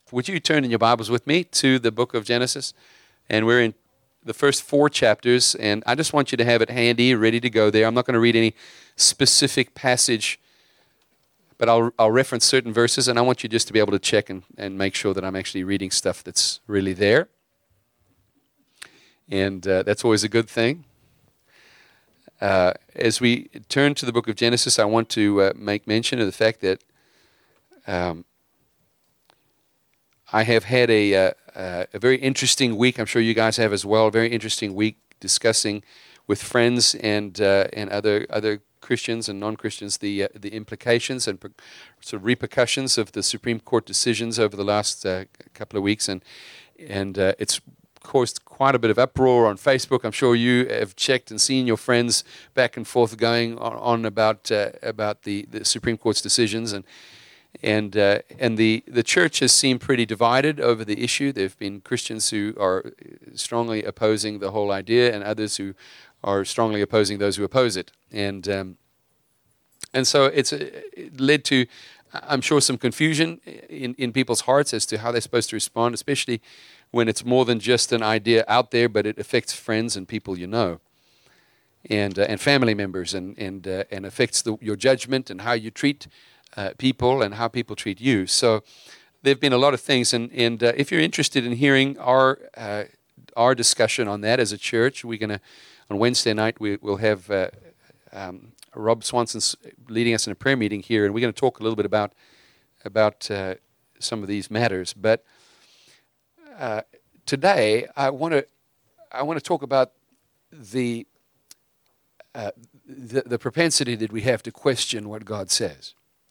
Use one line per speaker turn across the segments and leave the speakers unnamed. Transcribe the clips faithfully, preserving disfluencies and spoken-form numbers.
would you turn in your Bibles with me to the book of Genesis? And we're in the first four chapters, and I just want you to have it handy, ready to go there. I'm not going to read any specific passage, but I'll, I'll reference certain verses, and I want you just to be able to check and, and make sure that I'm actually reading stuff that's really there. And uh, that's always a good thing. Uh, as we turn to the book of Genesis, I want to uh, make mention of the fact that um, I have had a, uh, uh, a very interesting week. I'm sure you guys have as well. A very interesting week discussing with friends and uh, and other other Christians and non-Christians the uh, the implications and per- sort of repercussions of the Supreme Court decisions over the last uh, couple of weeks, and and uh, it's caused quite a bit of uproar on Facebook. I'm sure you have checked and seen your friends back and forth going on, on about uh, about the, the Supreme Court's decisions, and and uh, and the the church has seemed pretty divided over the issue. There have been Christians who are strongly opposing the whole idea, and others who are strongly opposing those who oppose it, and um, and so it's uh, it led to, I'm sure, some confusion in in people's hearts as to how they're supposed to respond, especially when it's more than just an idea out there, but it affects friends and people you know, and uh, and family members, and and uh, and affects the, your judgment and how you treat uh, people and how people treat you. So there've been a lot of things, and and uh, if you're interested in hearing our uh, our discussion on that as a church, we're gonna on Wednesday night we will have uh, um, Rob Swanson's leading us in a prayer meeting here, and we're going to talk a little bit about about uh, some of these matters, but. Uh, today, I want to I want to talk about the, uh, the the propensity that we have to question what God says.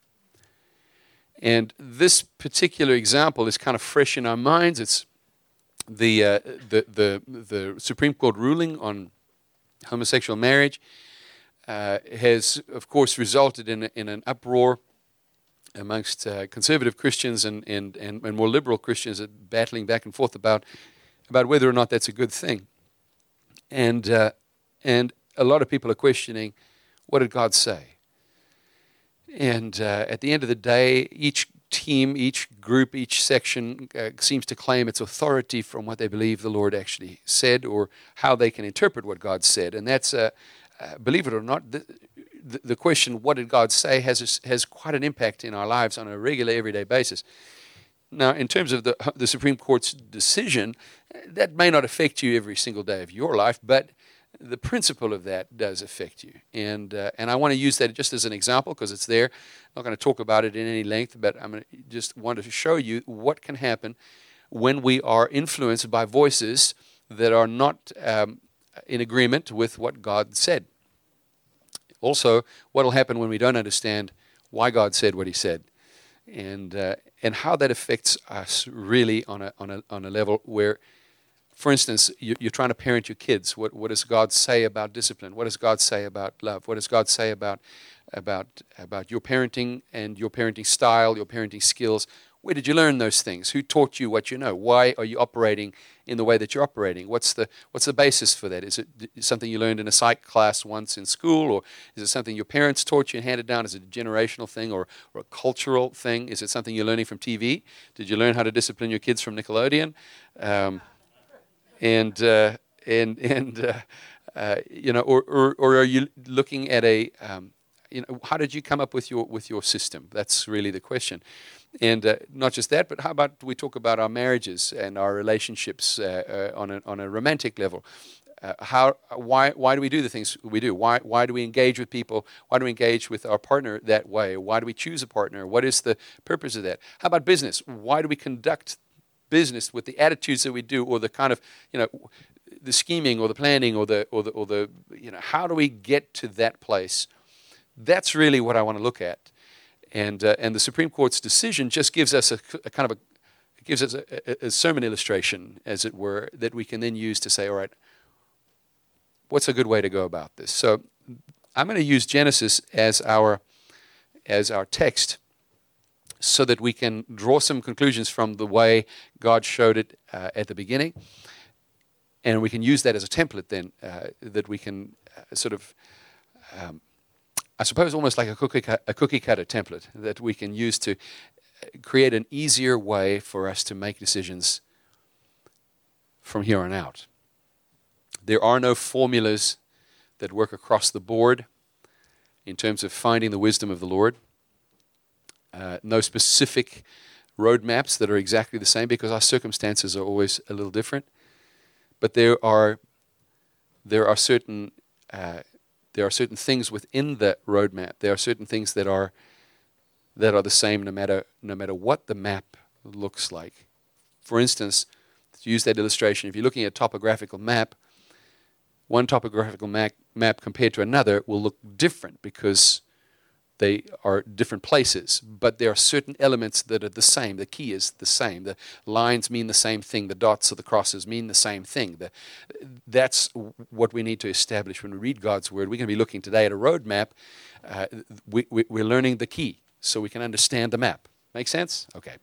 And this particular example is kind of fresh in our minds. It's the uh, the the the Supreme Court ruling on homosexual marriage uh, has, of course, resulted in in an uproar amongst uh, conservative Christians and, and, and, and more liberal Christians are battling back and forth about about whether or not that's a good thing. And uh, and a lot of people are questioning, what did God say? And uh, at the end of the day, each team, each group, each section uh, seems to claim its authority from what they believe the Lord actually said or how they can interpret what God said. And that's, uh, uh, believe it or not, the, The, the question, what did God say, has has quite an impact in our lives on a regular, everyday basis. Now, in terms of the the Supreme Court's decision, that may not affect you every single day of your life, but the principle of that does affect you. And uh, and I want to use that just as an example because it's there. I'm not going to talk about it in any length, but I'm going to just want to show you what can happen when we are influenced by voices that are not um, in agreement with what God said. Also, what will happen when we don't understand why God said what He said, and uh, and how that affects us really on a on a on a level where, for instance, you, you're trying to parent your kids. What what does God say about discipline? What does God say about love? What does God say about about about your parenting and your parenting style, your parenting skills? Where did you learn those things? Who taught you what you know? Why are you operating in the way that you're operating? What's the what's the basis for that? Is it something you learned in a psych class once in school, or is it something your parents taught you and handed down? Is it a generational thing or, or a cultural thing? Is it something you're learning from T V? Did you learn how to discipline your kids from Nickelodeon? Um, and uh, and and uh, uh, you know, or, or or are you looking at a um, you know, how did you come up with your with your system? That's really the question. And uh, not just that, but how about we talk about our marriages and our relationships uh, uh, on a on a romantic level? Uh, how why why do we do the things we do? Why why do we engage with people? Why do we engage with our partner that way? Why do we choose a partner? What is the purpose of that? How about business? Why do we conduct business with the attitudes that we do, or the kind of you know the scheming or the planning or the or the or the you know how do we get to that place? That's really what I want to look at. And uh, and the Supreme Court's decision just gives us a, a kind of a it gives us a, a, a sermon illustration, as it were, that we can then use to say, all right, what's a good way to go about this? So I'm going to use Genesis as our as our text, so that we can draw some conclusions from the way God showed it uh, at the beginning, and we can use that as a template then uh, that we can uh, sort of. Um, I suppose almost like a cookie, cu- a cookie cutter template that we can use to create an easier way for us to make decisions from here on out. There are no formulas that work across the board in terms of finding the wisdom of the Lord. Uh, no specific roadmaps that are exactly the same, because our circumstances are always a little different. But there are there are certain uh, there are certain things within the roadmap. There are certain things that are that are the same no matter no matter what the map looks like. For instance, to use that illustration, if you're looking at a topographical map, one topographical map, map compared to another will look different because they are different places, but there are certain elements that are the same. The key is the same. The lines mean the same thing. The dots or the crosses mean the same thing. The, that's what we need to establish when we read God's Word. We're going to be looking today at a road map. Uh, we, we, we're learning the key so we can understand the map. Make sense? Okay.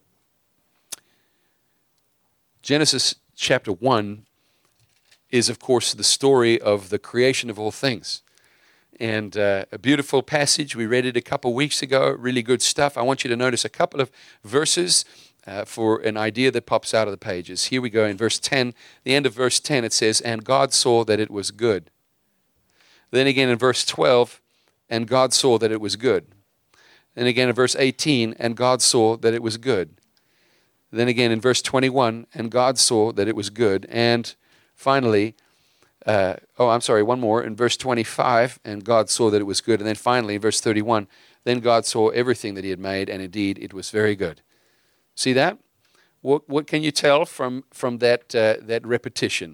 Genesis chapter one is, of course, the story of the creation of all things. And uh, a beautiful passage. We read it a couple weeks ago. Really good stuff. I want you to notice a couple of verses uh, for an idea that pops out of the pages. Here we go in verse ten. The end of verse ten, it says, "And God saw that it was good." Then again in verse twelve, "And God saw that it was good." Then again in verse eighteen, "And God saw that it was good." Then again in verse twenty-one, "And God saw that it was good." And finally, Uh, oh, I'm sorry, one more. In verse twenty-five, "And God saw that it was good." And then finally, in verse thirty-one, "Then God saw everything that he had made, and indeed it was very good." See that? What, what can you tell from, from that, uh, that repetition?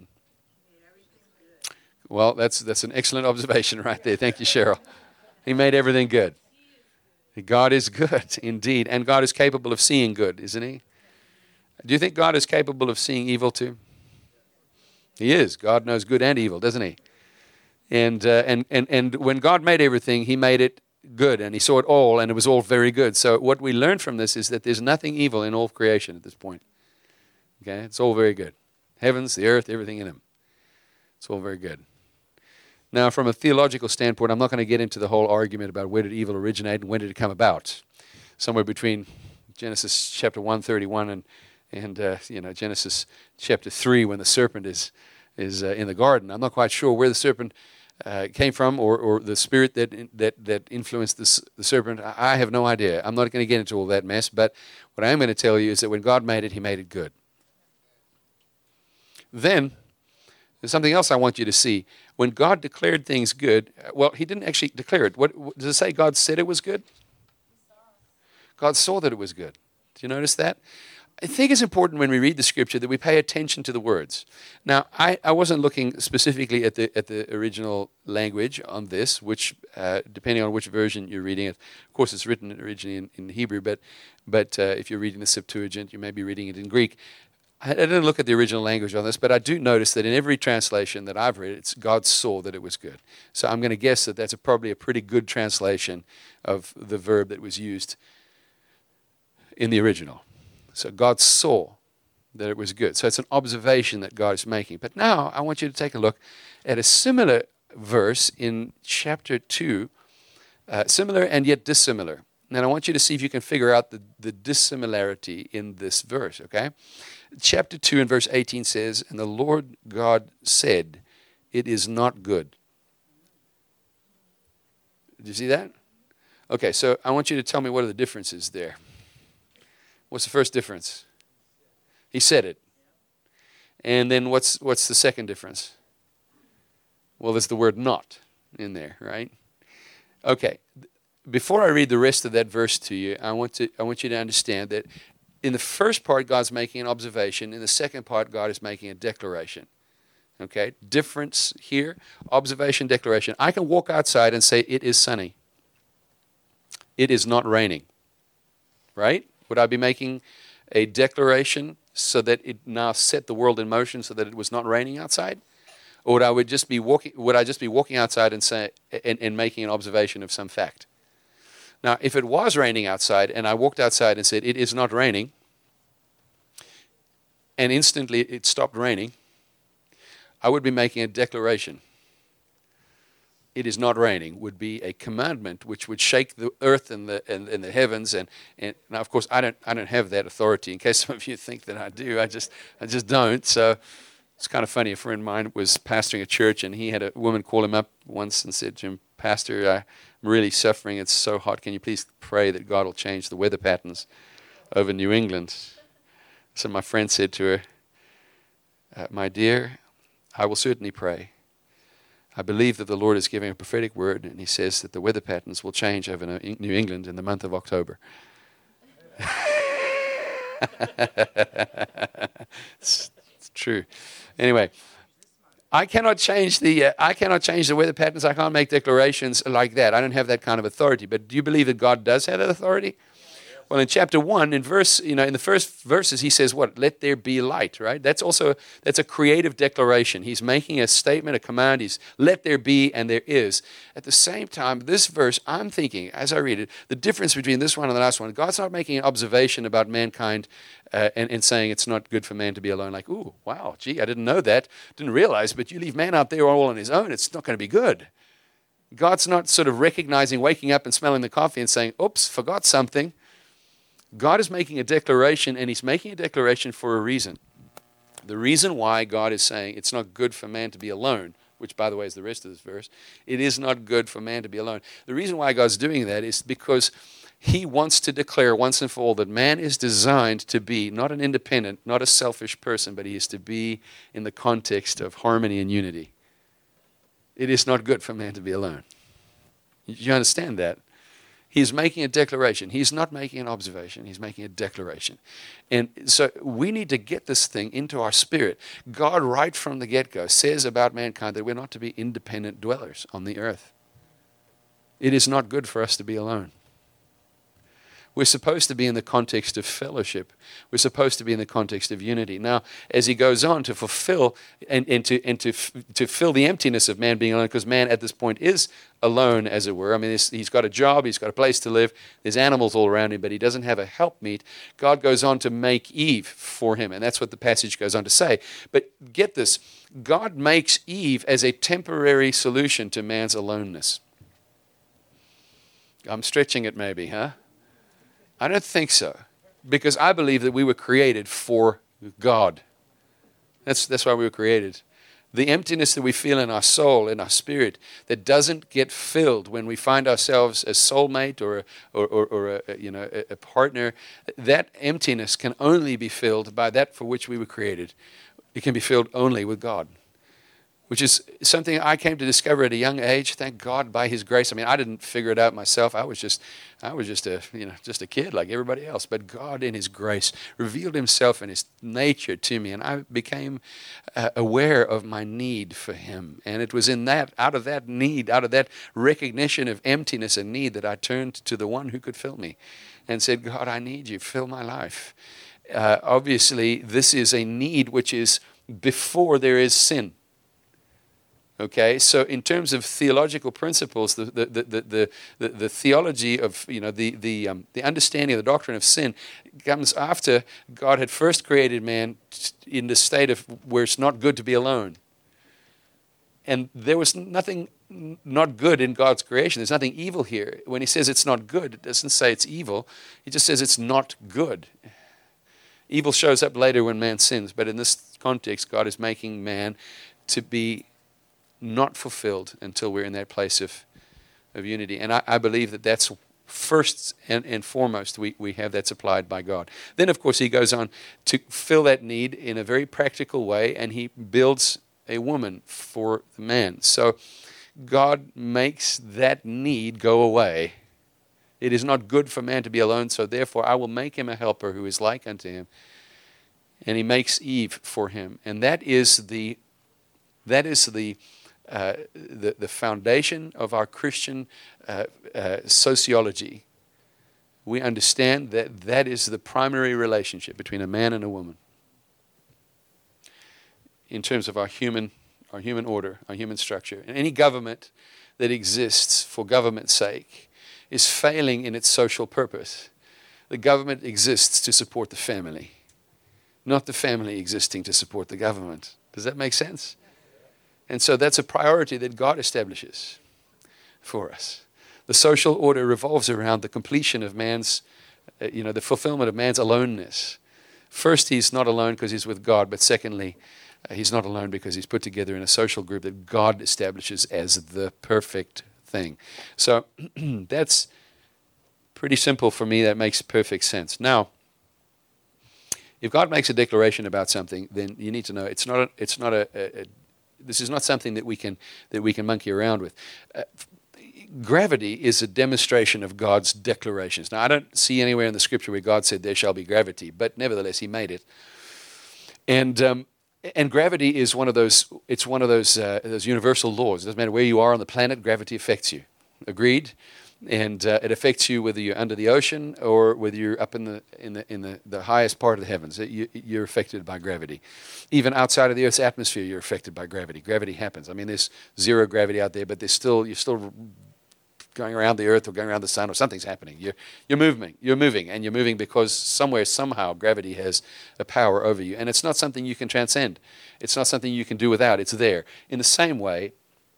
Well, that's, that's an excellent observation right there. Thank you, Cheryl. He made everything good. God is good, indeed. And God is capable of seeing good, isn't he? Do you think God is capable of seeing evil too? He is. God knows good and evil, doesn't he? And, uh, and, and, and when God made everything, he made it good, and he saw it all, and it was all very good. So what we learn from this is that there's nothing evil in all of creation at this point. Okay? It's all very good. Heavens, the earth, everything in them. It's all very good. Now, from a theological standpoint, I'm not going to get into the whole argument about where did evil originate and when did it come about. Somewhere between Genesis chapter one thirty-one and And uh, you know, Genesis chapter three, when the serpent is is uh, in the garden. I'm not quite sure where the serpent uh, came from, or, or the spirit that that that influenced the, the serpent. I have no idea. I'm not going to get into all that mess. But what I am going to tell you is that when God made it, he made it good. Then there's something else I want you to see. When God declared things good, well, he didn't actually declare it. What does it say? God said it was good? God saw that it was good. Do you notice that? I think it's important when we read the scripture that we pay attention to the words. Now, I, I wasn't looking specifically at the at the original language on this, which, uh, depending on which version you're reading it, of course it's written originally in, in Hebrew, but but uh, if you're reading the Septuagint, you may be reading it in Greek. I, I didn't look at the original language on this, but I do notice that in every translation that I've read, it's God saw that it was good. So I'm going to guess that that's a, probably a pretty good translation of the verb that was used in the original. So God saw that it was good. So it's an observation that God is making. But now I want you to take a look at a similar verse in chapter two, uh, similar and yet dissimilar. And I want you to see if you can figure out the, the dissimilarity in this verse, okay? Chapter two and verse eighteen says, "And the Lord God said, it is not good." Did you see that? Okay, so I want you to tell me what are the differences there. What's the first difference? He said it. And then what's what's the second difference? Well, there's the word "not" in there, right? Okay. Before I read the rest of that verse to you, I want to I want you to understand that in the first part, God's making an observation. In the second part, God is making a declaration. Okay? Difference here, observation, declaration. I can walk outside and say, it is sunny. It is not raining. Right? Would I be making a declaration so that it now set the world in motion so that it was not raining outside? Or would I would just be walking would I just be walking outside and say and, and making an observation of some fact? Now, if it was raining outside and I walked outside and said, it is not raining, and instantly it stopped raining, I would be making a declaration. it is not raining would be a commandment which would shake the earth and the and, and the heavens. And, and now, of course, I don't I don't have that authority. In case some of you think that I do, I just I just don't. So it's kind of funny. A friend of mine was pastoring a church, and he had a woman call him up once and said to him, "Pastor, I'm really suffering. It's so hot. Can you please pray that God will change the weather patterns over New England?" So my friend said to her, uh, "My dear, I will certainly pray. I believe that the Lord is giving a prophetic word, and he says that the weather patterns will change over New England in the month of October." it's, it's true. Anyway, I cannot change the uh, I cannot change the weather patterns. I can't make declarations like that. I don't have that kind of authority. But do you believe that God does have that authority? Well, in chapter one, in verse, you know, in the first verses, he says, "What? Let there be light." Right? That's also that's a creative declaration. He's making a statement, a command. He's let there be, and there is. At the same time, this verse, I'm thinking as I read it, the difference between this one and the last one. God's not making an observation about mankind uh, and, and saying it's not good for man to be alone. Like, ooh, wow, gee, I didn't know that, didn't realize. But you leave man out there all on his own, it's not going to be good. God's not sort of recognizing, waking up and smelling the coffee and saying, "Oops, forgot something." God is making a declaration, and he's making a declaration for a reason. The reason why God is saying it's not good for man to be alone, which, by the way, is the rest of this verse. It is not good for man to be alone. The reason why God's doing that is because he wants to declare once and for all that man is designed to be not an independent, not a selfish person, but he is to be in the context of harmony and unity. It is not good for man to be alone. You understand that? He's making a declaration. He's not making an observation. He's making a declaration. And so we need to get this thing into our spirit. God, right from the get-go, says about mankind that we're not to be independent dwellers on the earth. It is not good for us to be alone. We're supposed to be in the context of fellowship. We're supposed to be in the context of unity. Now, as he goes on to fulfill and, and, to, and to, to fill the emptiness of man being alone, because man at this point is alone, as it were. I mean, he's got a job, he's got a place to live, there's animals all around him, but he doesn't have a helpmeet. God goes on to make Eve for him, and that's what the passage goes on to say. But get this, God makes Eve as a temporary solution to man's aloneness. I'm stretching it maybe, huh? I don't think so, because I believe that we were created for God. That's, that's why we were created. The emptiness that we feel in our soul, in our spirit, that doesn't get filled when we find ourselves a soulmate or, a, or, or, or a, you know, a, a partner, that emptiness can only be filled by that for which we were created. It can be filled only with God, which is something I came to discover at a young age. Thank God, by His grace. I mean, I didn't figure it out myself. I was just, I was just a, you know, just a kid like everybody else. But God, in His grace, revealed Himself and His nature to me, and I became uh, aware of my need for Him. And it was in that, out of that need, out of that recognition of emptiness and need, that I turned to the one who could fill me, and said, "God, I need You. Fill my life." Uh, obviously, this is a need which is before there is sin. Okay, so in terms of theological principles, the the the the, the, the theology of, you know, the the um, the understanding of the doctrine of sin comes after God had first created man in the state of where it's not good to be alone. And there was nothing not good in God's creation. There's nothing evil here. When He says it's not good, it doesn't say it's evil. He just says it's not good. Evil shows up later when man sins, but in this context, God is making man to be not fulfilled until we're in that place of, of unity. And I, I believe that that's first and, and foremost we, we have that supplied by God. Then, of course, He goes on to fill that need in a very practical way, and He builds a woman for the man. So God makes that need go away. It is not good for man to be alone, so therefore I will make him a helper who is like unto him. And He makes Eve for him. And that is the that is the Uh, the, the foundation of our Christian uh, uh, sociology. We understand that that is the primary relationship between a man and a woman in terms of our human, our human order, our human structure. And any government that exists for government's sake is failing in its social purpose. The government exists to support the family, not the family existing to support the government. Does that make sense? And so that's a priority that God establishes. for us. The social order revolves around the completion of man's, uh, you know, the fulfillment of man's aloneness. First, he's not alone because he's with God, but secondly, uh, he's not alone because he's put together in a social group that God establishes as the perfect thing. So that's pretty simple for me. That makes perfect sense. Now, if God makes a declaration about something, then you need to know it's not a, it's not a, a, a this is not something that we can that we can monkey around with. Uh, gravity is a demonstration of God's declarations. Now, I don't see anywhere in the Scripture where God said there shall be gravity, but nevertheless, He made it. And um, and gravity is one of those. It's one of those uh, those universal laws. It doesn't matter where you are on the planet, gravity affects you. Agreed? And uh, it affects you whether you're under the ocean or whether you're up in the in the in the, the highest part of the heavens. You, you're affected by gravity. Even outside of the Earth's atmosphere, you're affected by gravity. Gravity happens. I mean, there's zero gravity out there, but there's still you're still going around the Earth or going around the sun, or something's happening. You're you're moving. You're moving, and you're moving because somewhere, somehow, gravity has a power over you, and it's not something you can transcend. It's not something you can do without. It's there. In the same way,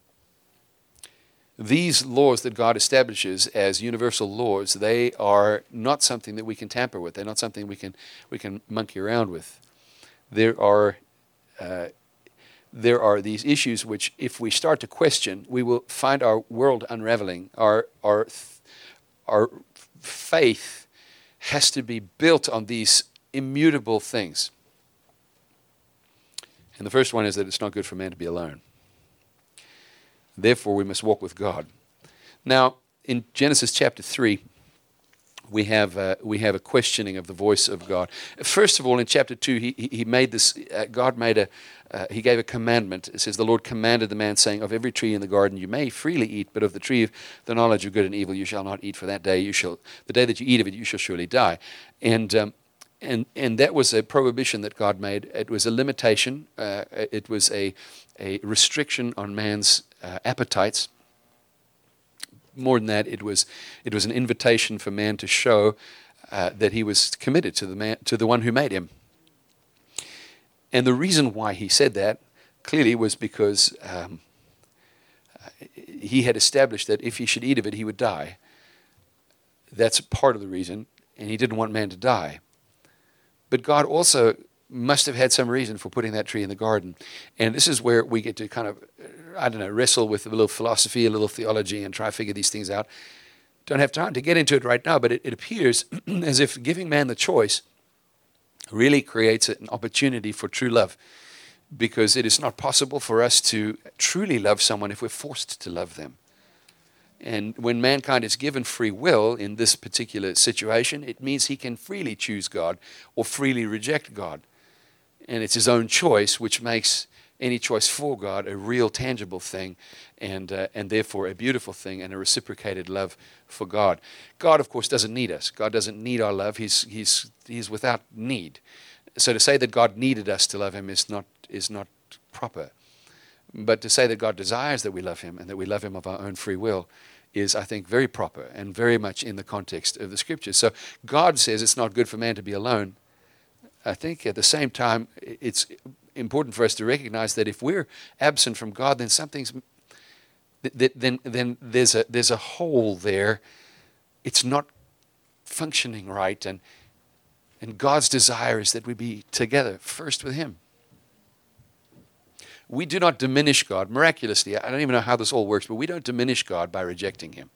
these laws that God establishes as universal laws, they are not something that we can tamper with. They're not something we can we can monkey around with. There are uh, there are these issues which, if we start to question, we will find our world unraveling. Our our our faith has to be built on these immutable things. And the first one is that it's not good for man to be alone. Therefore, we must walk with God. Now, in Genesis chapter three, we have uh, we have a questioning of the voice of God. First of all, in chapter two, he he made this. Uh, God made a uh, he gave a commandment. It says, "The Lord commanded the man, saying, Of every tree in the garden you may freely eat, but of the tree of the knowledge of good and evil you shall not eat. For that day you shall the day that you eat of it you shall surely die." And um, and and that was a prohibition that God made. It was a limitation. Uh, it was a a restriction on man's Uh, appetites. More than that, it was it was an invitation for man to show uh, that he was committed to the man to the one who made him. And the reason why he said that clearly was because um, he had established that if he should eat of it, he would die. That's part of the reason, and he didn't want man to die. But God also must have had some reason for putting that tree in the garden. And this is where we get to kind of, I don't know, wrestle with a little philosophy, a little theology, and try to figure these things out. Don't have time to get into it right now, but it, it appears as if giving man the choice really creates an opportunity for true love, because it is not possible for us to truly love someone if we're forced to love them. And when mankind is given free will in this particular situation, it means he can freely choose God or freely reject God. And it's his own choice, which makes any choice for God a real tangible thing, and uh, and therefore a beautiful thing, and a reciprocated love for God. God, of course, doesn't need us. God doesn't need our love. He's he's he's without need. So to say that God needed us to love him is not is not proper. But to say that God desires that we love him and that we love him of our own free will is, I think, very proper and very much in the context of the Scriptures. So God says it's not good for man to be alone. I think at the same time, it's important for us to recognize that if we're absent from God, then something's then then there's a there's a hole there. It's not functioning right, and and God's desire is that we be together first with him. We do not diminish God miraculously. I don't even know how this all works, but we don't diminish God by rejecting him.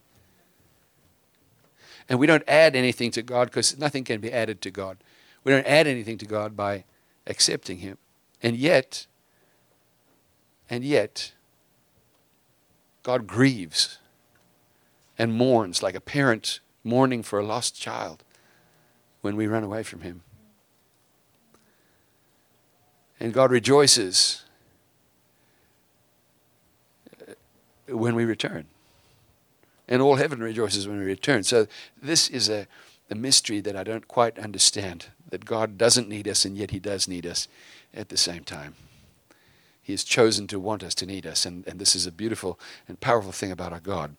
And we don't add anything to God, because nothing can be added to God. We don't add anything to God by accepting him. And yet, and yet, God grieves and mourns like a parent mourning for a lost child when we run away from him. And God rejoices when we return. And all heaven rejoices when we return. So this is a, a mystery that I don't quite understand, that God doesn't need us, and yet he does need us at the same time. He has chosen to want us, to need us, and, and this is a beautiful and powerful thing about our God.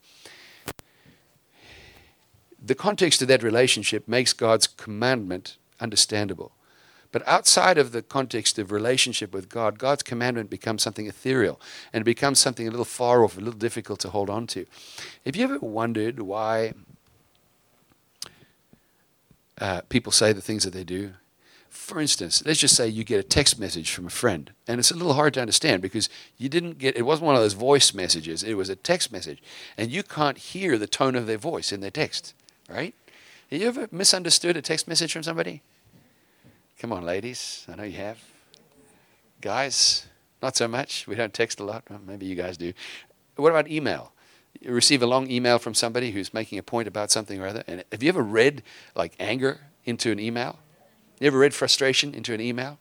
The context of that relationship makes God's commandment understandable, But outside of the context of relationship with God, God's commandment becomes something ethereal, and it becomes something a little far off, a little difficult to hold on to. Have you ever wondered why uh, people say the things that they do? For instance, let's just say you get a text message from a friend, and it's a little hard to understand because you didn't get, it wasn't one of those voice messages, it was a text message, and you can't hear the tone of their voice in their text, right? Have you ever misunderstood a text message from somebody? Come on, ladies, I know you have. Guys, not so much. We don't text a lot. Well, maybe you guys do. What about email? You receive a long email from somebody who's making a point about something or other, and have you ever read like anger into an email? You ever read frustration into an email?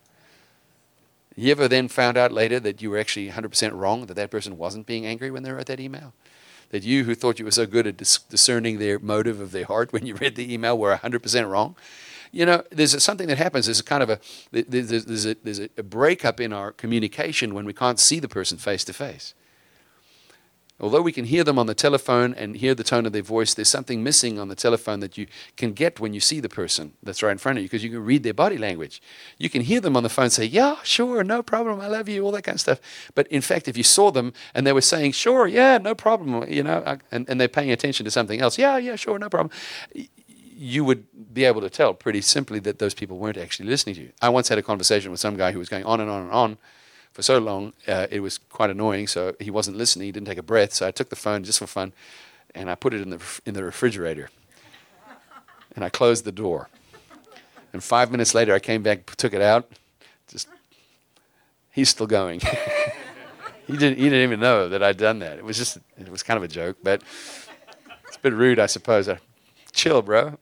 You ever then found out later that you were actually one hundred percent wrong, that that person wasn't being angry when they wrote that email? That you who thought you were so good at dis- discerning their motive of their heart when you read the email were one hundred percent wrong? You know, there's a, something that happens. There's a kind of a, there's, there's, a, there's a breakup in our communication when we can't see the person face to face. Although we can hear them on the telephone and hear the tone of their voice, there's something missing on the telephone that you can get when you see the person that's right in front of you, because you can read their body language. You can hear them on the phone say, yeah, sure, no problem, I love you, all that kind of stuff. But in fact, if you saw them and they were saying, sure, yeah, no problem, you know, and, and they're paying attention to something else, yeah, yeah, sure, no problem, you would be able to tell pretty simply that those people weren't actually listening to you. I once had a conversation with some guy who was going on and on and on for so long, uh, it was quite annoying. So he wasn't listening. He didn't take a breath. So I took the phone just for fun, and I put it in the in the refrigerator, and I closed the door. And five minutes later, I came back, took it out. Just he's still going. he didn't. He didn't even know that I'd done that. It was just. It was kind of a joke, but it's a bit rude, I suppose. I, Chill, bro.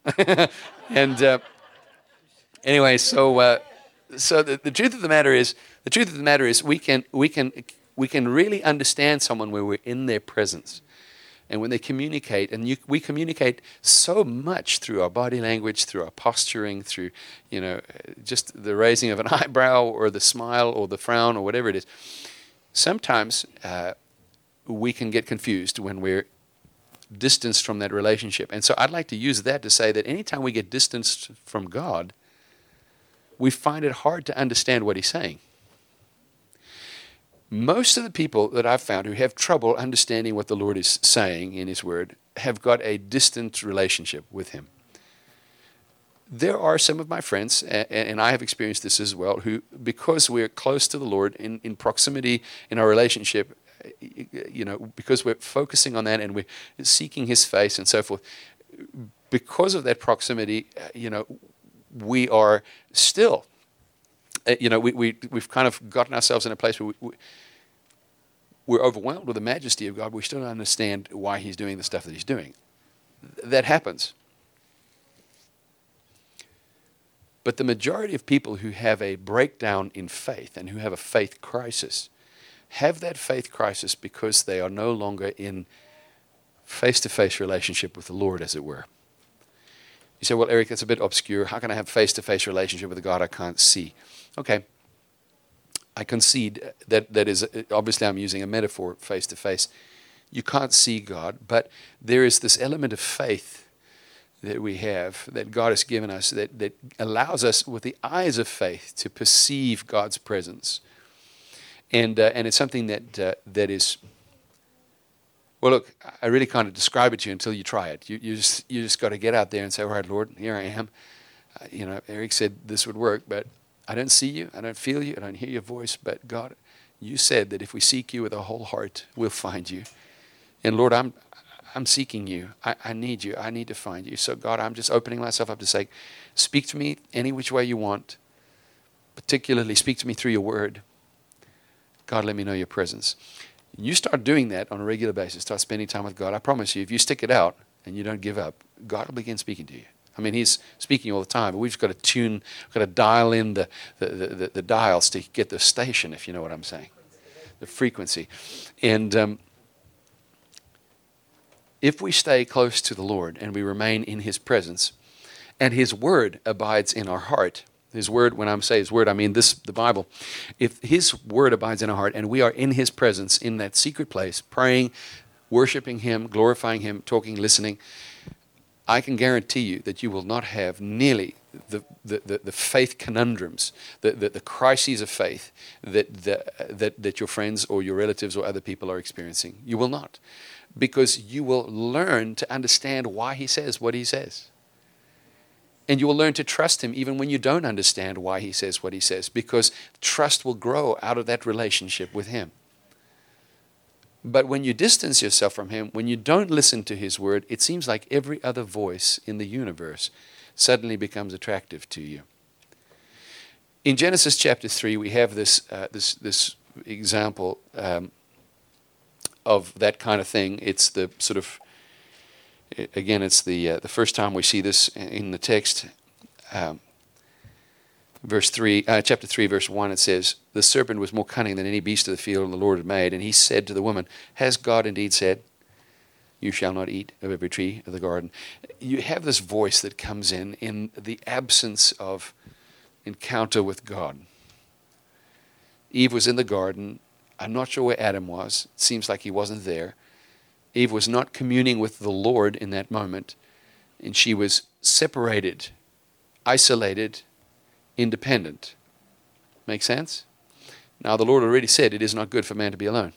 and uh, anyway, so uh, so the, the truth of the matter is, the truth of the matter is, we can we can we can really understand someone when we're in their presence, and when they communicate. And you, we communicate so much through our body language, through our posturing, through you know just the raising of an eyebrow or the smile or the frown or whatever it is. Sometimes uh, we can get confused when we're distanced from that relationship. And so I'd like to use that to say that anytime we get distanced from God, we find it hard to understand what he's saying. Most of the people that I've found who have trouble understanding what the Lord is saying in his word have got a distant relationship with him. There are some of my friends, and I have experienced this as well, who, because we're close to the Lord, in, in proximity in our relationship, you know, because we're focusing on that and we're seeking his face and so forth, because of that proximity, you know, we are still, you know, we, we, we've kind of gotten ourselves in a place where we, we're overwhelmed with the majesty of God. We still don't understand why he's doing the stuff that he's doing. That happens. But the majority of people who have a breakdown in faith and who have a faith crisis have that faith crisis because they are no longer in face-to-face relationship with the Lord, as it were. You say, well, Eric, that's a bit obscure. How can I have face-to-face relationship with a God I can't see? Okay. I concede that that is, obviously I'm using a metaphor, face-to-face. You can't see God, but there is this element of faith that we have, that God has given us, that, that allows us with the eyes of faith to perceive God's presence. And uh, and it's something that uh, that is, well, look, I really can't describe it to you until you try it. You you just you just got to get out there and say, all right, Lord, here I am. Uh, you know, Eric said this would work, but I don't see you, I don't feel you, I don't hear your voice. But God, you said that if we seek you with our whole heart, we'll find you. And Lord, I'm I'm seeking you. I, I need you. I need to find you. So God, I'm just opening myself up to say, speak to me any which way you want. Particularly, speak to me through your word. God, let me know your presence. You start doing that on a regular basis, start spending time with God. I promise you, if you stick it out and you don't give up, God will begin speaking to you. I mean, he's speaking all the time, but we've just got to tune, got to dial in the, the, the, the dials to get the station, if you know what I'm saying, the frequency. And um, if we stay close to the Lord and we remain in his presence and his word abides in our heart, his word, when I'm saying his word, I mean this, the Bible. If his word abides in our heart and we are in his presence in that secret place, praying, worshiping him, glorifying him, talking, listening, I can guarantee you that you will not have nearly the, the, the, the faith conundrums, the, the, the crises of faith that, the, that, that your friends or your relatives or other people are experiencing. You will not. Because you will learn to understand why he says what he says. And you will learn to trust him even when you don't understand why he says what he says, because trust will grow out of that relationship with him. But when you distance yourself from him, when you don't listen to his word, it seems like every other voice in the universe suddenly becomes attractive to you. In Genesis chapter three, we have this uh, this this example um, of that kind of thing. It's the sort of, again, it's the uh, the first time we see this in the text. Um, verse three, uh, chapter three, verse one, it says, "The serpent was more cunning than any beast of the field the Lord had made, and he said to the woman, 'Has God indeed said, you shall not eat of every tree of the garden?'" You have this voice that comes in in the absence of encounter with God. Eve was in the garden. I'm not sure where Adam was. It seems like he wasn't there. Eve was not communing with the Lord in that moment, and she was separated, isolated, independent. Make sense? Now, the Lord already said it is not good for man to be alone.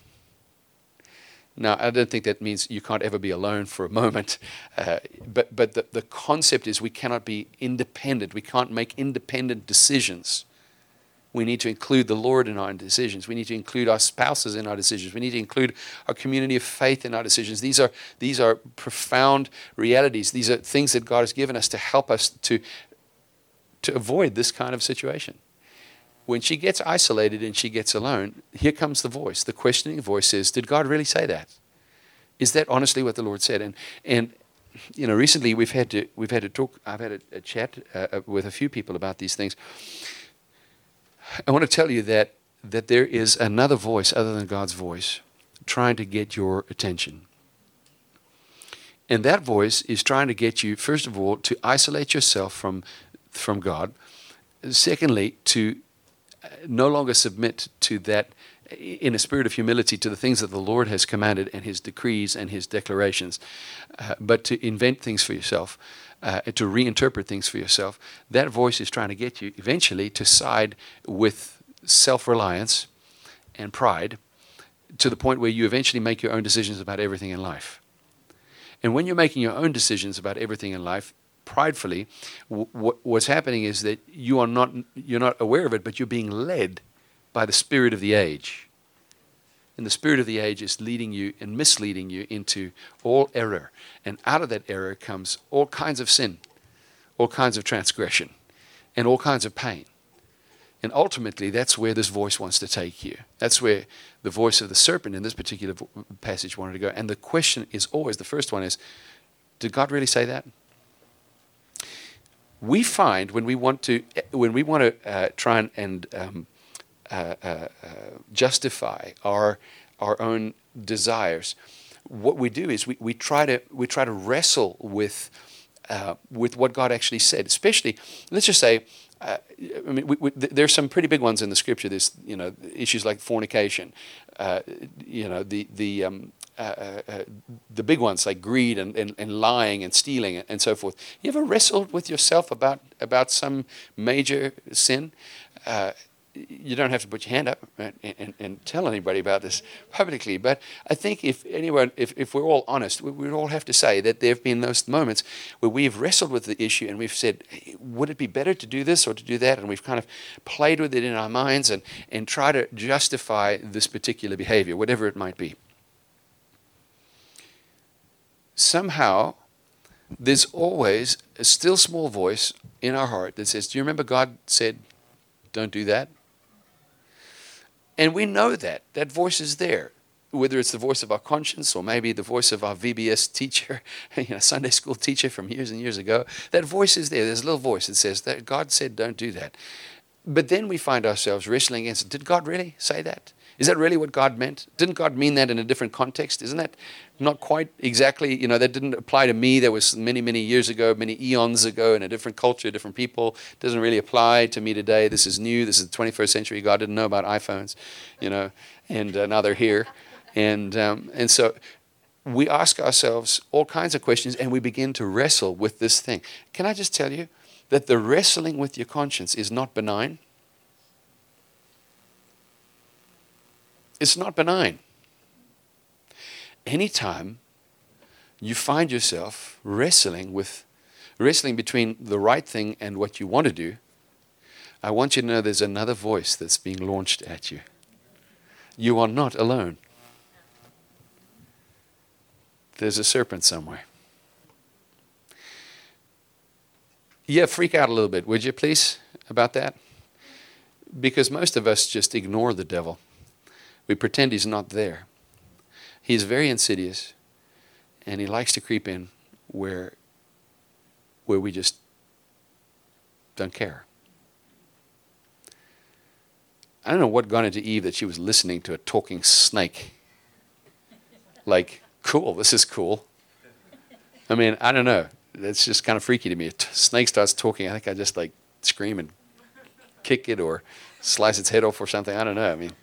Now, I don't think that means you can't ever be alone for a moment. Uh, but but the, the concept is we cannot be independent. We can't make independent decisions. We need to include the Lord in our decisions. We need to include our spouses in our decisions. We need to include our community of faith in our decisions. These are these are profound realities. These are things that God has given us to help us to, to avoid this kind of situation. When she gets isolated and she gets alone, here comes the voice. The questioning voice says, did God really say that? Is that honestly what the Lord said? And and you know, recently we've had to we've had to talk. I've had a, a chat uh, with a few people about these things. I want to tell you that that there is another voice other than God's voice trying to get your attention. And that voice is trying to get you, first of all, to isolate yourself from from God. Secondly, to no longer submit to that in a spirit of humility to the things that the Lord has commanded and his decrees and his declarations, uh, but to invent things for yourself, uh, to reinterpret things for yourself. That voice is trying to get you eventually to side with self-reliance and pride to the point where you eventually make your own decisions about everything in life. And when you're making your own decisions about everything in life, pridefully, w- w- what's happening is that you are not you're not aware of it, but you're being led by the spirit of the age. And the spirit of the age is leading you and misleading you into all error. And out of that error comes all kinds of sin, all kinds of transgression, and all kinds of pain. And ultimately, that's where this voice wants to take you. That's where the voice of the serpent in this particular passage wanted to go. And the question is always, the first one is, did God really say that? We find when we want to when we want to uh, try and, and um, uh, uh, uh, justify our our own desires, what we do is we, we try to we try to wrestle with uh, with what God actually said. Especially, let's just say, uh, I mean, we, we, there's some pretty big ones in the Scripture. There's you know issues like fornication, uh, you know the the um, Uh, uh, uh, the big ones like greed and, and, and lying and stealing and, and so forth. You ever wrestled with yourself about about some major sin? Uh, you don't have to put your hand up and, and, and tell anybody about this publicly, but I think if anyone, if, if we're all honest, we would all have to say that there have been those moments where we've wrestled with the issue and we've said, hey, would it be better to do this or to do that? And we've kind of played with it in our minds and, and try to justify this particular behavior, whatever it might be. Somehow, there's always a still small voice in our heart that says, do you remember God said, don't do that? And we know that. That voice is there. Whether it's the voice of our conscience or maybe the voice of our V B S teacher, you know, Sunday school teacher from years and years ago, that voice is there. There's a little voice that says that God said, don't do that. But then we find ourselves wrestling against, did God really say that? Is that really what God meant? Didn't God mean that in a different context? Isn't that not quite exactly, you know, that didn't apply to me. That was many, many years ago, many eons ago in a different culture, different people. It doesn't really apply to me today. This is new. This is the twenty-first century. God didn't know about iPhones, you know, and uh, now they're here. And, um, and so we ask ourselves all kinds of questions and we begin to wrestle with this thing. Can I just tell you, that the wrestling with your conscience is not benign? It's not benign. Anytime you find yourself wrestling with, wrestling between the right thing and what you want to do, I want you to know there's another voice that's being launched at you. You are not alone. There's a serpent somewhere. Yeah, freak out a little bit, would you please, about that? Because most of us just ignore the devil. We pretend he's not there. He's very insidious, and he likes to creep in where, where we just don't care. I don't know what got into Eve that she was listening to a talking snake. Like, cool, this is cool. I mean, I don't know. That's just kind of freaky to me. A t- snake starts talking, I think I just like scream and kick it or slice its head off or something. I don't know. I mean,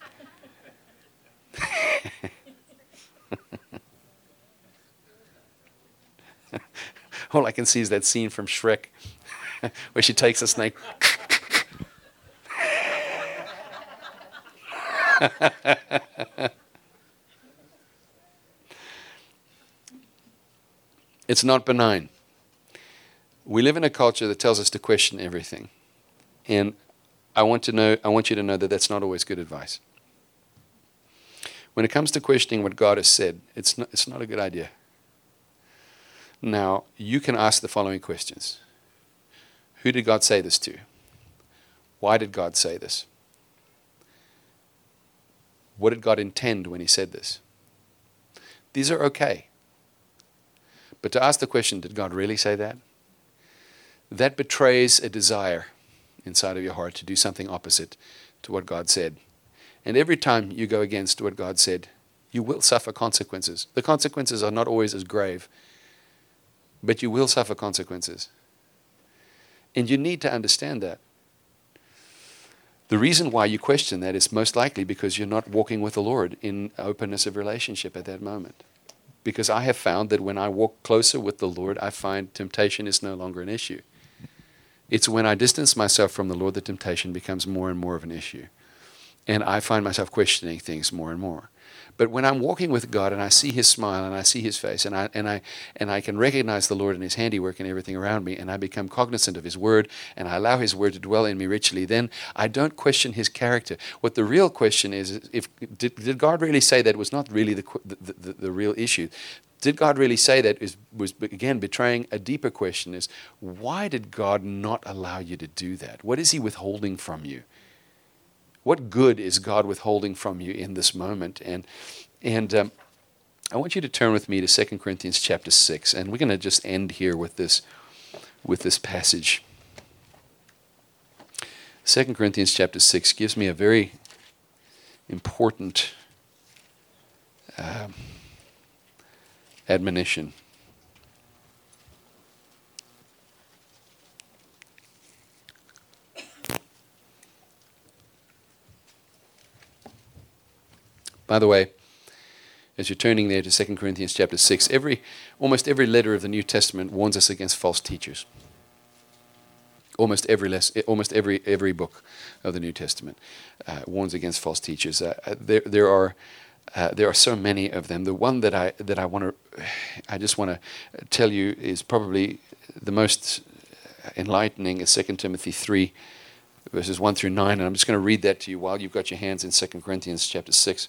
all I can see is that scene from Shrek where she takes a snake. It's not benign. We live in a culture that tells us to question everything. And I want to know, I want you to know that that's not always good advice. When it comes to questioning what God has said, it's not, it's not a good idea. Now, you can ask the following questions. Who did God say this to? Why did God say this? What did God intend when he said this? These are okay. But to ask the question, did God really say that? That betrays a desire inside of your heart to do something opposite to what God said. And every time you go against what God said, you will suffer consequences. The consequences are not always as grave, but you will suffer consequences. And you need to understand that. The reason why you question that is most likely because you're not walking with the Lord in openness of relationship at that moment. Because I have found that when I walk closer with the Lord, I find temptation is no longer an issue. It's when I distance myself from the Lord that temptation becomes more and more of an issue. And I find myself questioning things more and more. But when I'm walking with God and I see his smile and I see his face and I and I and I can recognize the Lord and his handiwork and everything around me, and I become cognizant of his word and I allow his word to dwell in me richly, then I don't question his character. What the real question is, is if did, did God really say that was not really the the, the the real issue. Did God really say that is was again betraying a deeper question is, why did God not allow you to do that? What is he withholding from you? What good is God withholding from you in this moment? And and um, I want you to turn with me to Second Corinthians chapter six, and we're going to just end here with this with this passage. Second Corinthians chapter six gives me a very important um, admonition. By the way, as you're turning there to Second Corinthians chapter six, every, almost every letter of the New Testament warns us against false teachers. Almost every less, almost every every book of the New Testament uh, warns against false teachers. Uh, there there are uh, there are so many of them. The one that I that I want to, I just want to tell you is probably the most enlightening is Second Timothy three, verses one through nine, and I'm just going to read that to you while you've got your hands in Second Corinthians chapter six.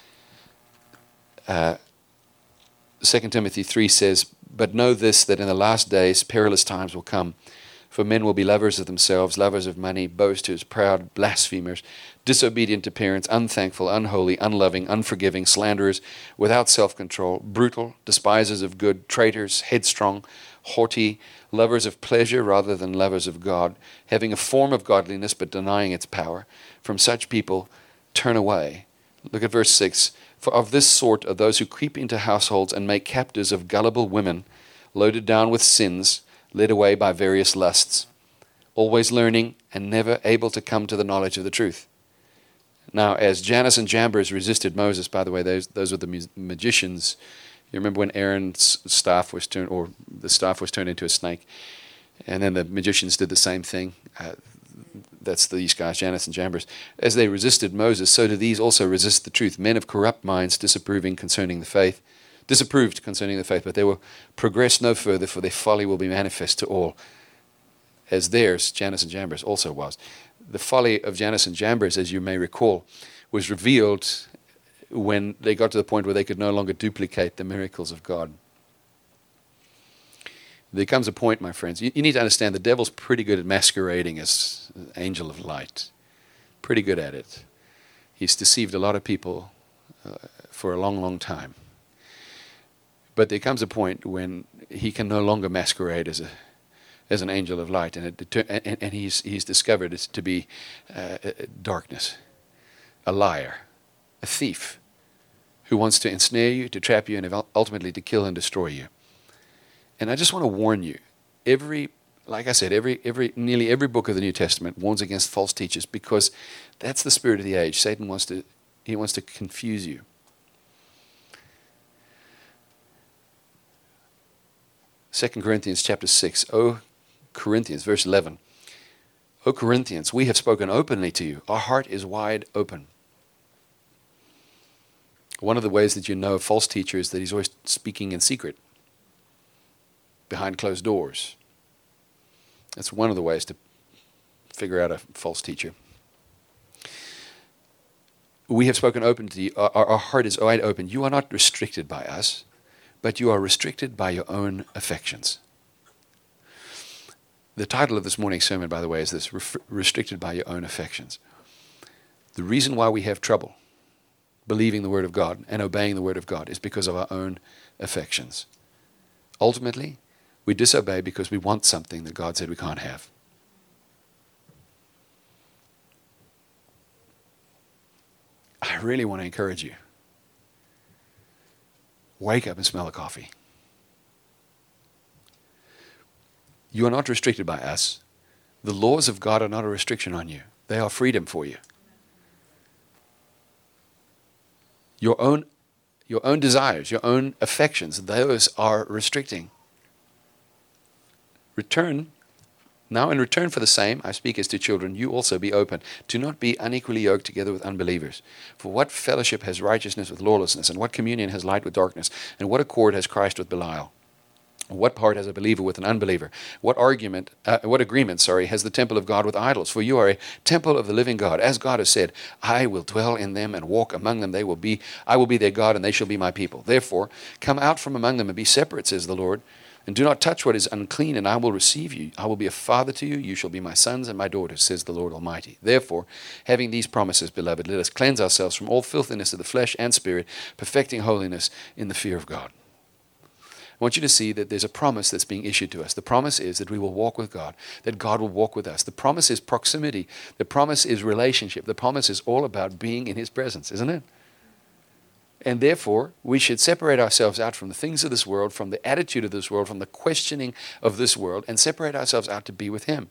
Uh, Second Timothy three says, "But know this, that in the last days perilous times will come. For men will be lovers of themselves, lovers of money, boasters, proud, blasphemers, disobedient to parents, unthankful, unholy, unloving, unforgiving, slanderers, without self-control, brutal, despisers of good, traitors, headstrong, haughty, lovers of pleasure rather than lovers of God, having a form of godliness but denying its power. From such people turn away." Look at verse six. "For of this sort are those who creep into households and make captives of gullible women, loaded down with sins, led away by various lusts, always learning and never able to come to the knowledge of the truth." Now, as Jannes and Jambres resisted Moses, by the way, those those were the mu- magicians. You remember when Aaron's staff was turned, or the staff was turned into a snake, And then the magicians did the same thing. Uh, that's these guys, Jannes and Jambres. As they resisted Moses, so do these also resist the truth. Men of corrupt minds, disapproving concerning the faith, disapproved concerning the faith, but they will progress no further, for their folly will be manifest to all, as theirs, Jannes and Jambres, also was. The folly of Jannes and Jambres, as you may recall, was revealed when they got to the point where they could no longer duplicate the miracles of God. There comes a point, my friends, you, you need to understand the devil's pretty good at masquerading as an angel of light. Pretty good at it. He's deceived a lot of people uh, for a long, long time. But there comes a point when he can no longer masquerade as a as an angel of light, and it, and, and he's he's discovered it to be uh, darkness, a liar, a thief, who wants to ensnare you, to trap you, and ultimately to kill and destroy you. And I just want to warn you, every, like I said, every, every, nearly every book of the New Testament warns against false teachers, because that's the spirit of the age. Satan wants to, he wants to confuse you. Second Corinthians chapter six, O Corinthians, verse eleven. O Corinthians, we have spoken openly to you. Our heart is wide open. One of the ways that you know a false teacher is that he's always speaking in secret, behind closed doors. That's one of the ways to figure out a false teacher. We have spoken open to you. Our, our heart is wide open. You are not restricted by us, but you are restricted by your own affections. The title of this morning's sermon, by the way, is this: Restricted by Your Own Affections. The reason why we have trouble believing the Word of God and obeying the Word of God is because of our own affections. Ultimately, we disobey because we want something that God said we can't have. I really want to encourage you. Wake up and smell the coffee. You are not restricted by us. The laws of God are not a restriction on you. They are freedom for you. Your own, your own desires, your own affections, those are restricting. Return, now in return for the same, I speak as to children, you also be open. Do not be unequally yoked together with unbelievers. For what fellowship has righteousness with lawlessness? And what communion has light with darkness? And what accord has Christ with Belial? What part has a believer with an unbeliever? What argument, uh, what agreement, sorry, has the temple of God with idols? For you are a temple of the living God. As God has said, I will dwell in them and walk among them. They will be, I will be their God, and they shall be my people. Therefore, come out from among them and be separate, says the Lord. And do not touch what is unclean, and I will receive you. I will be a father to you. You shall be my sons and my daughters, says the Lord Almighty. Therefore, having these promises, beloved, let us cleanse ourselves from all filthiness of the flesh and spirit, perfecting holiness in the fear of God. I want you to see that there's a promise that's being issued to us. The promise is that we will walk with God, that God will walk with us. The promise is proximity. The promise is relationship. The promise is all about being in His presence, isn't it? And therefore, we should separate ourselves out from the things of this world, from the attitude of this world, from the questioning of this world, and separate ourselves out to be with Him.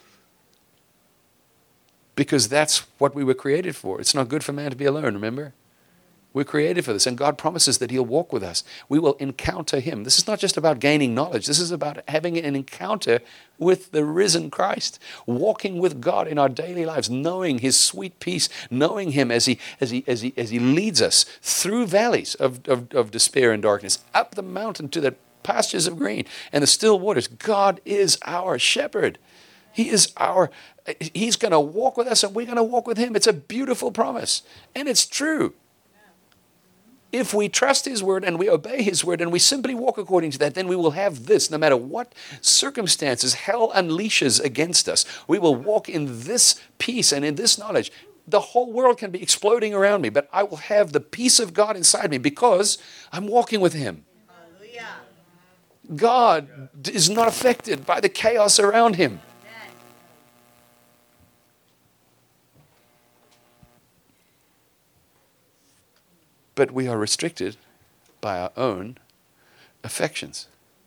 Because that's what we were created for. It's not good for man to be alone, remember? We're created for this, and God promises that He'll walk with us. We will encounter Him. This is not just about gaining knowledge. This is about having an encounter with the risen Christ, walking with God in our daily lives, knowing His sweet peace, knowing Him as He as He as He as He leads us through valleys of, of, of despair and darkness, up the mountain to the pastures of green and the still waters. God is our shepherd. He is our. He's going to walk with us, and we're going to walk with Him. It's a beautiful promise, and it's true. If we trust His word and we obey His word and we simply walk according to that, then we will have this no matter what circumstances hell unleashes against us. We will walk in this peace and in this knowledge. The whole world can be exploding around me, but I will have the peace of God inside me because I'm walking with Him. Hallelujah. God is not affected by the chaos around Him. But we are restricted by our own affections.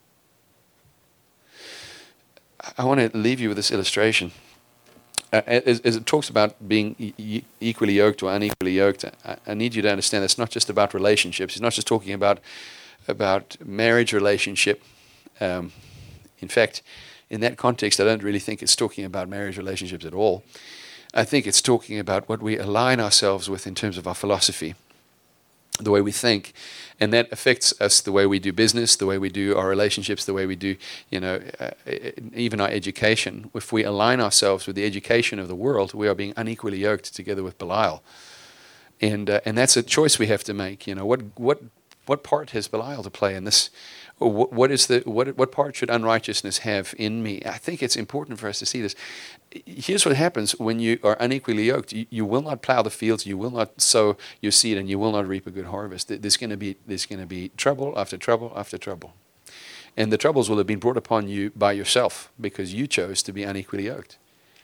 I want to leave you with this illustration. Uh, as, as it talks about being e- equally yoked or unequally yoked, I, I need you to understand it's not just about relationships. He's not just talking about, about marriage relationship. Um, in fact, in that context, I don't really think it's talking about marriage relationships at all. I think it's talking about what we align ourselves with in terms of our philosophy, the way we think, and that affects us the way we do business, the way we do our relationships, the way we do, you know, uh, even our education. If we align ourselves with the education of the world, we are being unequally yoked together with Belial, and uh, and that's a choice we have to make. You know, what what what part has Belial to play in this? What, what is the what what part should unrighteousness have in me? I think it's important for us to see this. Here's what happens when you are unequally yoked. You, you will not plow the fields, you will not sow your seed, and you will not reap a good harvest. There's going to be there's going to be trouble after trouble after trouble. And the troubles will have been brought upon you by yourself because you chose to be unequally yoked.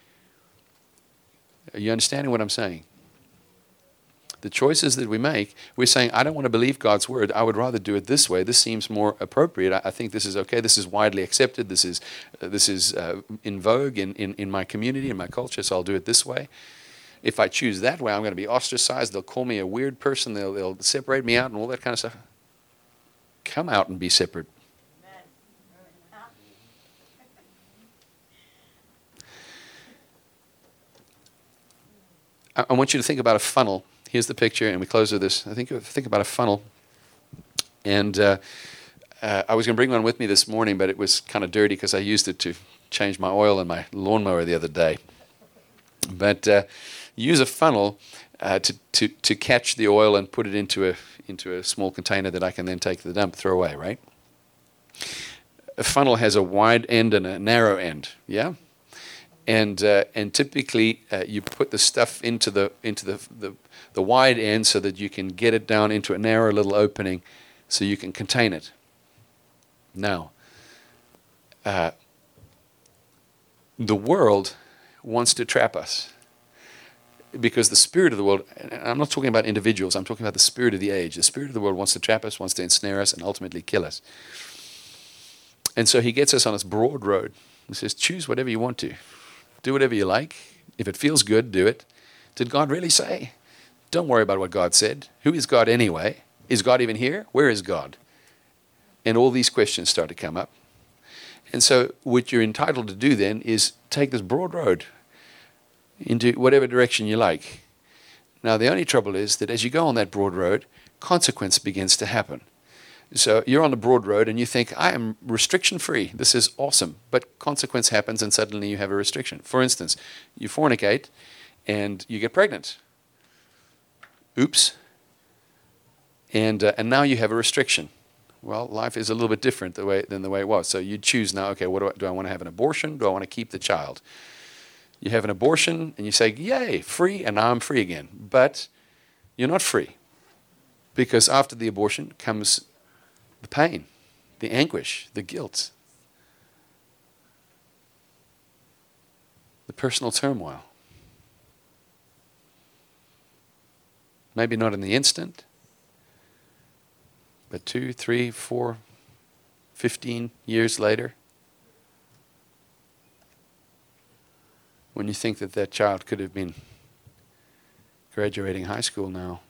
Are you understanding what I'm saying? The choices that we make, we're saying, I don't want to believe God's word. I would rather do it this way. This seems more appropriate. I, I think this is okay. This is widely accepted. This is uh, this is uh, in vogue in, in, in my community, in my culture, so I'll do it this way. If I choose that way, I'm going to be ostracized. They'll call me a weird person. They'll, they'll separate me out and all that kind of stuff. Come out and be separate. I, I want you to think about a funnel. Here's the picture, and we close with this. I think think about a funnel. And uh, uh, I was going to bring one with me this morning, but it was kind of dirty because I used it to change my oil in my lawnmower the other day. But uh, use a funnel uh, to, to, to catch the oil and put it into a into a small container that I can then take to the dump, throw away, right? A funnel has a wide end and a narrow end, yeah? And uh, and typically uh, you put the stuff into the into the, the the wide end so that you can get it down into a narrow little opening so you can contain it. Now, uh, the world wants to trap us because the spirit of the world, and I'm not talking about individuals, I'm talking about the spirit of the age. The spirit of the world wants to trap us, wants to ensnare us, and ultimately kill us. And so he gets us on this broad road. He says, choose whatever you want to. Do whatever you like. If it feels good, do it. Did God really say? Don't worry about what God said. Who is God anyway? Is God even here? Where is God? And all these questions start to come up. And so what you're entitled to do then is take this broad road into whatever direction you like. Now, the only trouble is that as you go on that broad road, consequence begins to happen. So you're on the broad road and you think, I am restriction-free. This is awesome. But consequence happens and suddenly you have a restriction. For instance, you fornicate and you get pregnant. Oops. And uh, and now you have a restriction. Well, life is a little bit different the way, than the way it was. So you choose now, okay, what do I, do I want to have an abortion? Do I want to keep the child? You have an abortion and you say, yay, free, and now I'm free again. But you're not free. Because after the abortion comes the pain, the anguish, the guilt, the personal turmoil. Maybe not in the instant, but two, three, four, fifteen years later, when you think that that child could have been graduating high school now,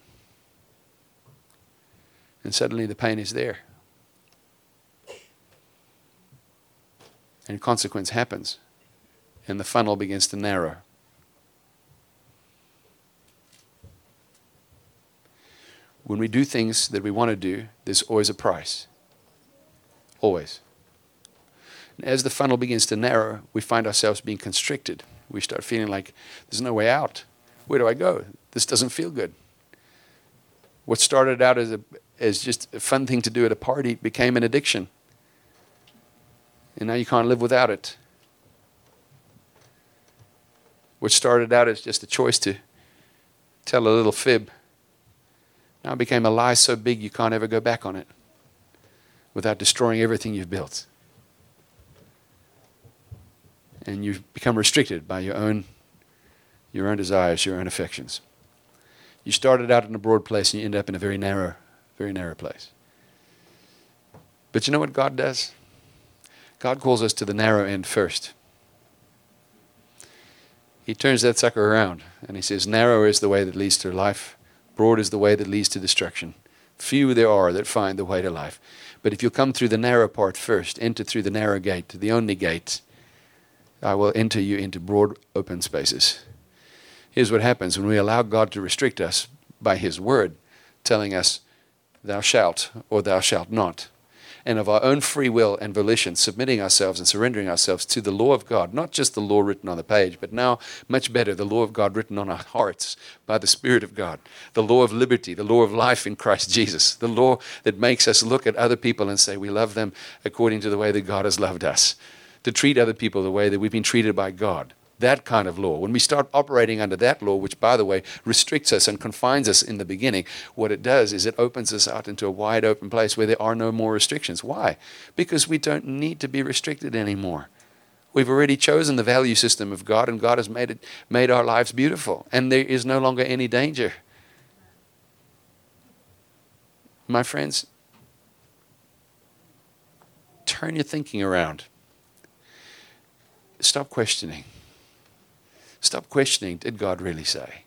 and suddenly the pain is there. And consequence happens, and the funnel begins to narrow. When we do things that we want to do, there's always a price. Always. And as the funnel begins to narrow, we find ourselves being constricted. We start feeling like there's no way out. Where do I go? This doesn't feel good. What started out as a as just a fun thing to do at a party became an addiction. And now you can't live without it. What started out as just a choice to tell a little fib now became a lie so big you can't ever go back on it without destroying everything you've built. And you've become restricted by your own, your own desires, your own affections. You started out in a broad place and you end up in a very narrow, very narrow place. But you know what God does? God calls us to the narrow end first. He turns that sucker around and he says, narrow is the way that leads to life. Broad is the way that leads to destruction. Few there are that find the way to life. But if you come through the narrow part first, enter through the narrow gate, the only gate, I will enter you into broad open spaces. Here's what happens when we allow God to restrict us by his word, telling us, thou shalt or thou shalt not. And of our own free will and volition, submitting ourselves and surrendering ourselves to the law of God, not just the law written on the page, but now, much better, the law of God written on our hearts by the Spirit of God, the law of liberty, the law of life in Christ Jesus, the law that makes us look at other people and say we love them according to the way that God has loved us, to treat other people the way that we've been treated by God. That kind of law. When we start operating under that law, which, by the way, restricts us and confines us in the beginning, what it does is it opens us out into a wide open place where there are no more restrictions. Why? Because we don't need to be restricted anymore. We've already chosen the value system of God, and God has made it, made our lives beautiful, and there is no longer any danger. My friends, turn your thinking around. Stop questioning. Stop questioning, did God really say?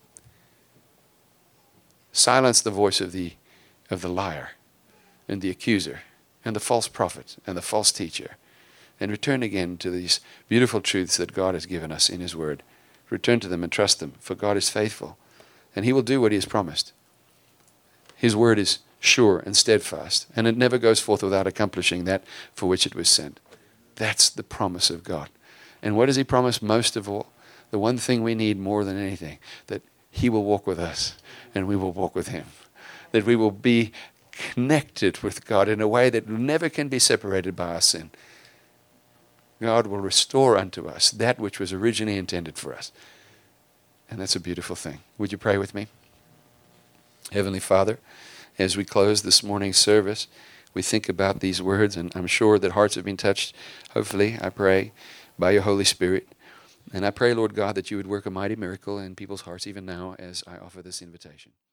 Silence the voice of the, of the liar and the accuser and the false prophet and the false teacher, and return again to these beautiful truths that God has given us in his word. Return to them and trust them, for God is faithful, and he will do what he has promised. His word is sure and steadfast, and it never goes forth without accomplishing that for which it was sent. That's the promise of God. And what does he promise most of all? The one thing we need more than anything, that he will walk with us and we will walk with him. That we will be connected with God in a way that never can be separated by our sin. God will restore unto us that which was originally intended for us. And that's a beautiful thing. Would you pray with me? Heavenly Father, as we close this morning's service, we think about these words, and I'm sure that hearts have been touched, hopefully, I pray, by your Holy Spirit. And I pray, Lord God, that you would work a mighty miracle in people's hearts even now as I offer this invitation.